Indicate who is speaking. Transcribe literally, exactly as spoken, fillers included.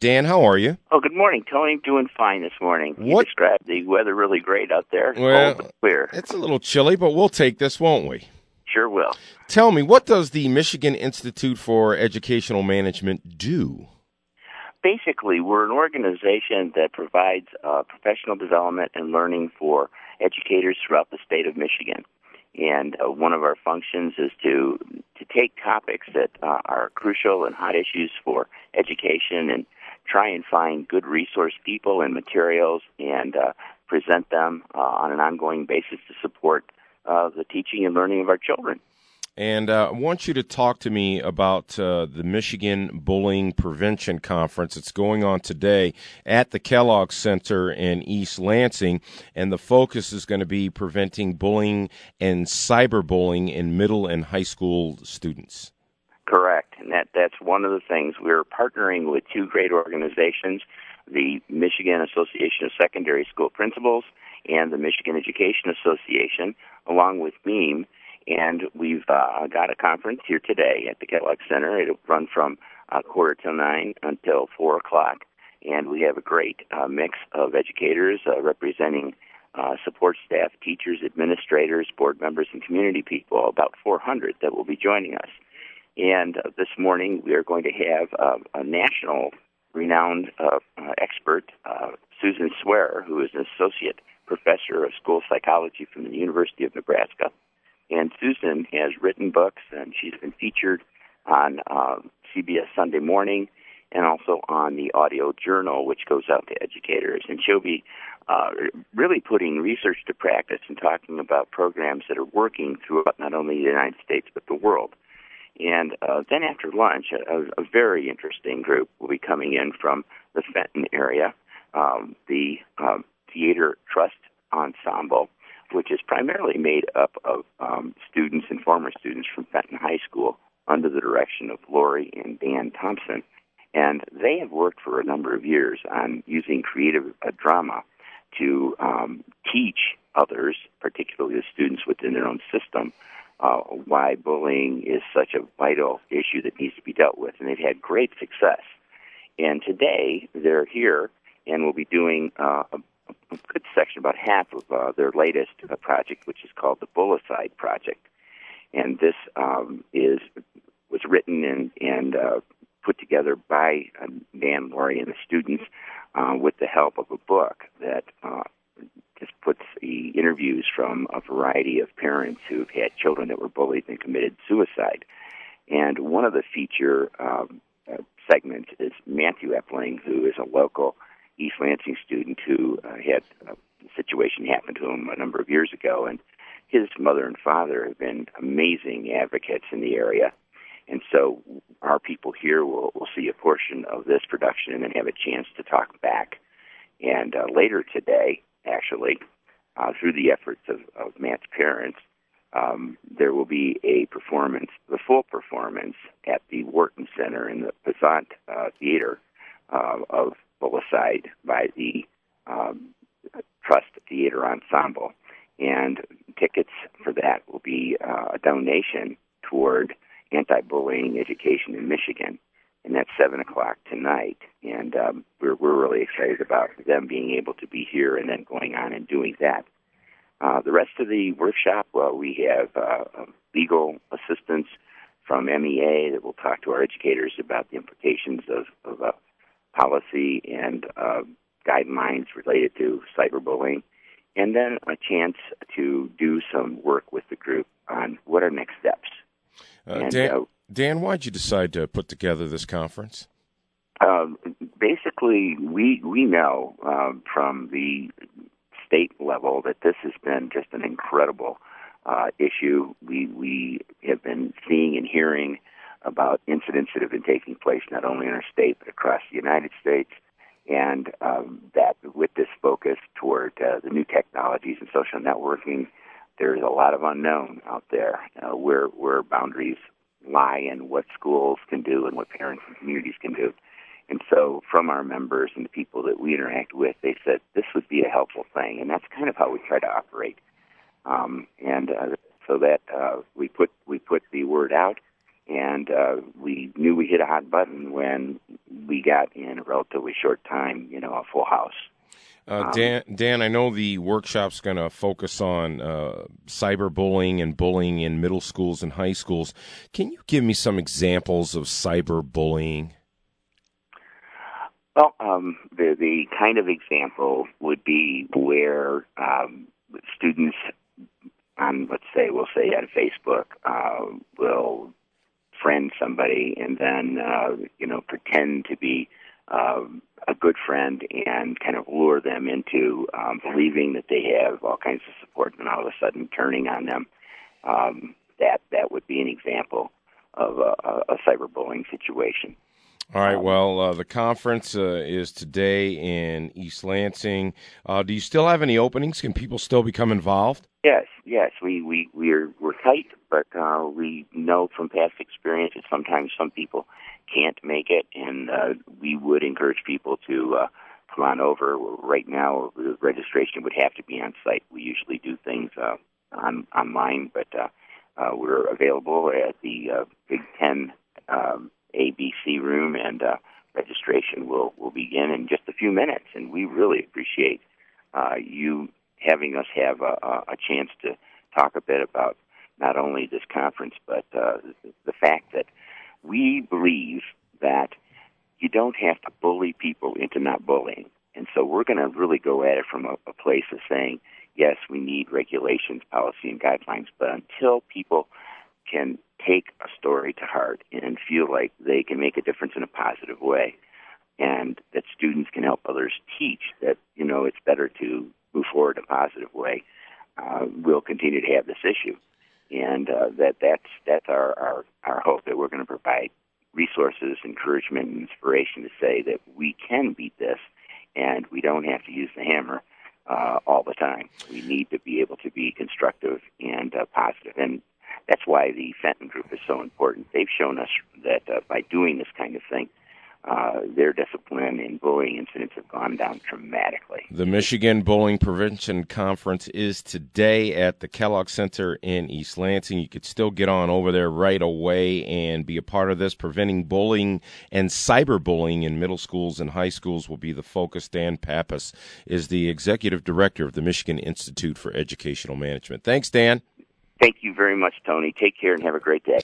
Speaker 1: Dan, how are you?
Speaker 2: Oh, good morning, Tony. Doing fine this morning. You
Speaker 1: What?
Speaker 2: described the weather really great out there.
Speaker 1: Well,
Speaker 2: Cold but clear.
Speaker 1: It's a little chilly, but we'll take this, won't we?
Speaker 2: Sure will.
Speaker 1: Tell me, what does the Michigan Institute for Educational Management do?
Speaker 2: Basically, we're an organization that provides uh, professional development and learning for educators throughout the state of Michigan. And uh, one of our functions is to to take topics that uh, are crucial and hot issues for education and try and find good resource people and materials and uh, present them uh, on an ongoing basis to support uh, the teaching and learning of our children.
Speaker 1: And uh, I want you to talk to me about uh, the Michigan Bullying Prevention Conference. It's going on today at the Kellogg Center in East Lansing, and the focus is going to be preventing bullying and cyberbullying in middle and high school students.
Speaker 2: Correct, and that, that's one of the things. We're partnering with two great organizations, the Michigan Association of Secondary School Principals and the Michigan Education Association, along with MEME, and we've uh, got a conference here today at the Kellogg Center. It'll run from uh, quarter till nine until four o'clock, and we have a great uh, mix of educators uh, representing uh, support staff, teachers, administrators, board members, and community people, about four hundred that will be joining us. And uh, this morning we are going to have uh, a national renowned uh, uh, expert, uh, Susan Swearer, who is an associate professor of school psychology from the University of Nebraska. And Susan has written books, and she's been featured on uh, C B S Sunday Morning and also on the Audio Journal, which goes out to educators. And she'll be uh, really putting research to practice and talking about programs that are working throughout not only the United States but the world. And uh, then after lunch, a, a very interesting group will be coming in from the Fenton area, um, the um, Theater Trust Ensemble, which is primarily made up of um, students and former students from Fenton High School under the direction of Lori and Dan Thompson. And they have worked for a number of years on using creative uh, drama to um, teach others, particularly the students within their own system, Uh, why bullying is such a vital issue that needs to be dealt with, and they've had great success. And today they're here and will be doing uh, a, a good section, about half of uh, their latest uh, project, which is called the Bullicide Project. And this um, is was written and, and uh, put together by uh, Dan, Lori, and the students uh, with the help of a book that uh, just puts the interviews from a variety of parents who've had children that were bullied and committed suicide. And one of the feature um, uh, segments is Matthew Epling, who is a local East Lansing student who uh, had a situation happen to him a number of years ago. And his mother and father have been amazing advocates in the area. And so our people here will, will see a portion of this production and then have a chance to talk back. And uh, later today, actually, uh, through the efforts of, of Matt's parents, um, there will be a performance, the full performance, at the Wharton Center in the Passant uh, Theater uh, of Bullicide by the um, Trust Theater Ensemble. And tickets for that will be uh, a donation toward anti-bullying education in Michigan. And that's seven o'clock tonight. And um, we're we're really excited about them being able to be here and then going on and doing that. Uh, the rest of the workshop, well, we have uh, legal assistance from M E A that will talk to our educators about the implications of, of uh, policy and uh, guidelines related to cyberbullying. And then a chance to do some work with the group on what are next steps.
Speaker 1: Uh,
Speaker 2: and,
Speaker 1: Dan,
Speaker 2: uh,
Speaker 1: Dan, why'd you decide to put together this conference?
Speaker 2: Um, basically, we we know um, from the state level that this has been just an incredible uh, issue. We we have been seeing and hearing about incidents that have been taking place not only in our state but across the United States, and um, that with this focus toward uh, the new technologies and social networking, there's a lot of unknown out there uh, where where boundaries lie and what schools can do and what parents and communities can do. And so from our members and the people that we interact with, they said this would be a helpful thing, and that's kind of how we try to operate. Um, and uh, so that uh, we put we put the word out, and uh, we knew we hit a hot button when we got in a relatively short time, you know, a full house.
Speaker 1: Uh, Dan, Dan, I know the workshop's going to focus on uh, cyberbullying and bullying in middle schools and high schools. Can you give me some examples of cyberbullying?
Speaker 2: Well, um, the the kind of example would be where um, students on, let's say, we'll say at Facebook, uh, will friend somebody and then, uh, you know, pretend to be um, a good friend and kind of lure them into um, believing that they have all kinds of support, and all of a sudden turning on them. Um, that that would be an example of a, a cyberbullying situation.
Speaker 1: All right. Well, uh, the conference uh, is today in East Lansing. Uh, do you still have any openings? Can people still become involved?
Speaker 2: Yes, yes. We we we're we're tight, but uh, we know from past experience that sometimes some people can't make it, and uh, we would encourage people to uh, come on over. Right now, the registration would have to be on site. We usually do things uh, on online, but uh, uh, we're available at the uh, Big Ten um, A B C room, and uh, registration will will begin in just a few minutes. And we really appreciate uh, you having us have a, a chance to talk a bit about not only this conference, but uh, the fact that we believe that you don't have to bully people into not bullying. And so we're going to really go at it from a, a place of saying, yes, we need regulations, policy, and guidelines, but until people can take a story to heart and feel like they can make a difference in a positive way, and that students can help others teach that, you know, it's better to move forward in a positive way, uh, we'll continue to have this issue. And uh, that that's that's our, our, our hope, that we're going to provide resources, encouragement, and inspiration to say that we can beat this, and we don't have to use the hammer uh, all the time. We need to be able to be constructive and uh, positive. And that's why the Fenton Group is so important. They've shown us that uh, by doing this kind of thing, uh, their discipline and bullying incidents have gone down dramatically.
Speaker 1: The Michigan Bullying Prevention Conference is today at the Kellogg Center in East Lansing. You could still get on over there right away and be a part of this. Preventing bullying and cyberbullying in middle schools and high schools will be the focus. Dan Pappas is the executive director of the Michigan Institute for Educational Management. Thanks, Dan.
Speaker 2: Thank you very much, Tony. Take care and have a great day.